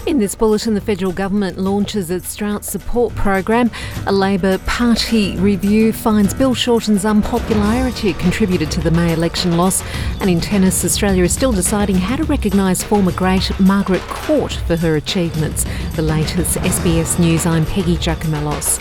In this bulletin, the federal government launches its drought support program. A Labor Party review finds Bill Shorten's unpopularity contributed to the May election loss. And in tennis, Australia is still deciding how to recognise former great Margaret Court for her achievements. The latest SBS News, I'm Peggy Giacomellos.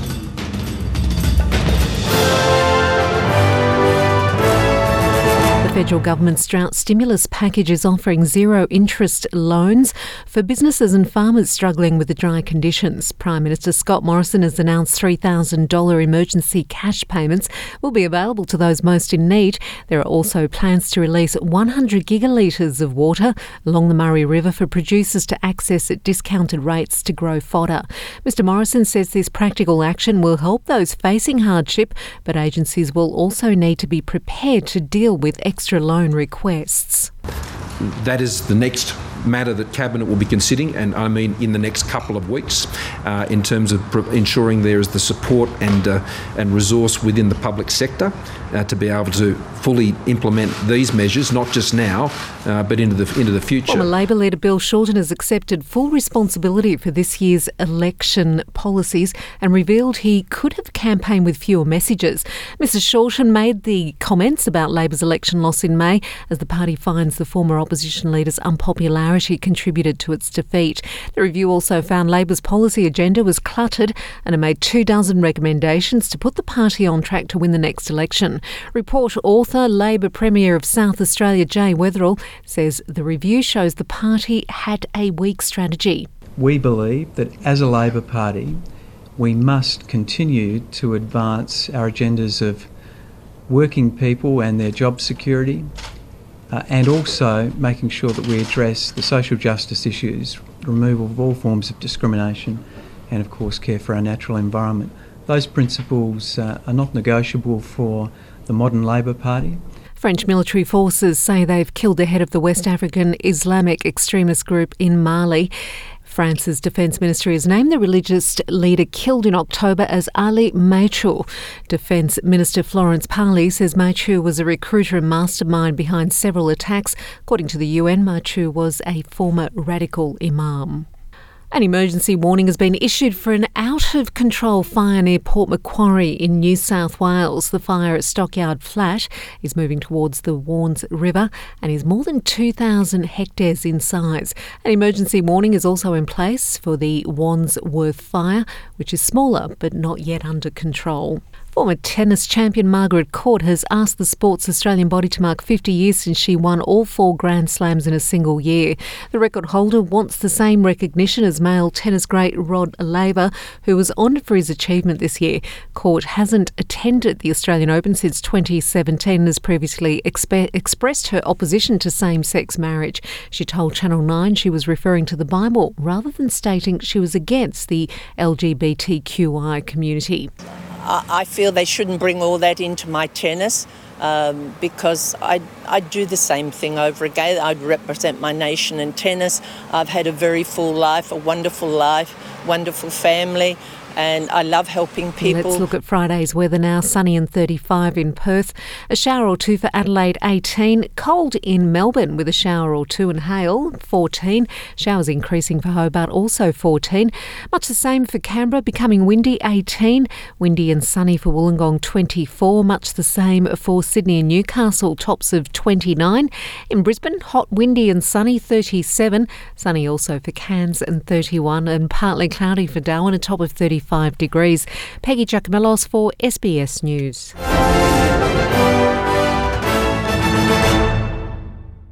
The federal government's drought stimulus package is offering zero-interest loans for businesses and farmers struggling with the dry conditions. Prime Minister Scott Morrison has announced $3,000 emergency cash payments will be available to those most in need. There are also plans to release 100 gigalitres of water along the Murray River for producers to access at discounted rates to grow fodder. Mr Morrison says this practical action will help those facing hardship, but agencies will also need to be prepared to deal with extra loan requests. That is the next matter that Cabinet will be considering, and I mean in the next couple of weeks, in terms of ensuring there is the support and resource within the public sector to be able to fully implement these measures, not just now, but into the future. Former Labor leader Bill Shorten has accepted full responsibility for this year's election policies and revealed he could have campaigned with fewer messages. Mr Shorten made the comments about Labor's election loss in May as the party finds the former opposition leader's unpopularity contributed to its defeat. The review also found Labor's policy agenda was cluttered and it made 24 recommendations to put the party on track to win the next election. Report author, Labor Premier of South Australia, Jay Weatherill, says the review shows the party had a weak strategy. We believe that as a Labor Party, we must continue to advance our agendas of working people and their job security, and also making sure that we address the social justice issues, removal of all forms of discrimination, and of course care for our natural environment. Those principles are not negotiable for the modern Labor Party. French military forces say they've killed the head of the West African Islamic extremist group in Mali. France's Defence Ministry has named the religious leader killed in October as Ali Maitrou. Defence Minister Florence Parly says Maitrou was a recruiter and mastermind behind several attacks. According to the UN, Maitrou was a former radical imam. An emergency warning has been issued for an out-of-control fire near Port Macquarie in New South Wales. The fire at Stockyard Flat is moving towards the Warnes River and is more than 2,000 hectares in size. An emergency warning is also in place for the Wandsworth fire, which is smaller but not yet under control. Former tennis champion Margaret Court has asked the Sports Australian body to mark 50 years since she won all 4 Grand Slams in a single year. The record holder wants the same recognition as male tennis great Rod Laver, who was honoured for his achievement this year. Court hasn't attended the Australian Open since 2017 and has previously expressed her opposition to same-sex marriage. She told Channel 9 she was referring to the Bible rather than stating she was against the LGBTQI community. I feel they shouldn't bring all that into my tennis because I do the same thing over again. I'd represent my nation in tennis. I've had a very full life, a wonderful life, wonderful family, and I love helping people. Let's look at Friday's weather now. Sunny and 35 in Perth. A shower or two for Adelaide, 18. Cold in Melbourne with a shower or two and hail, 14. Showers increasing for Hobart, also 14. Much the same for Canberra, becoming windy, 18. Windy and sunny for Wollongong, 24. Much the same for Sydney and Newcastle, tops of 29. In Brisbane, hot, windy and sunny, 37. Sunny also for Cairns and 31. And partly cloudy for Darwin, a top of 35 degrees. Peggy Giacomellos for SBS News.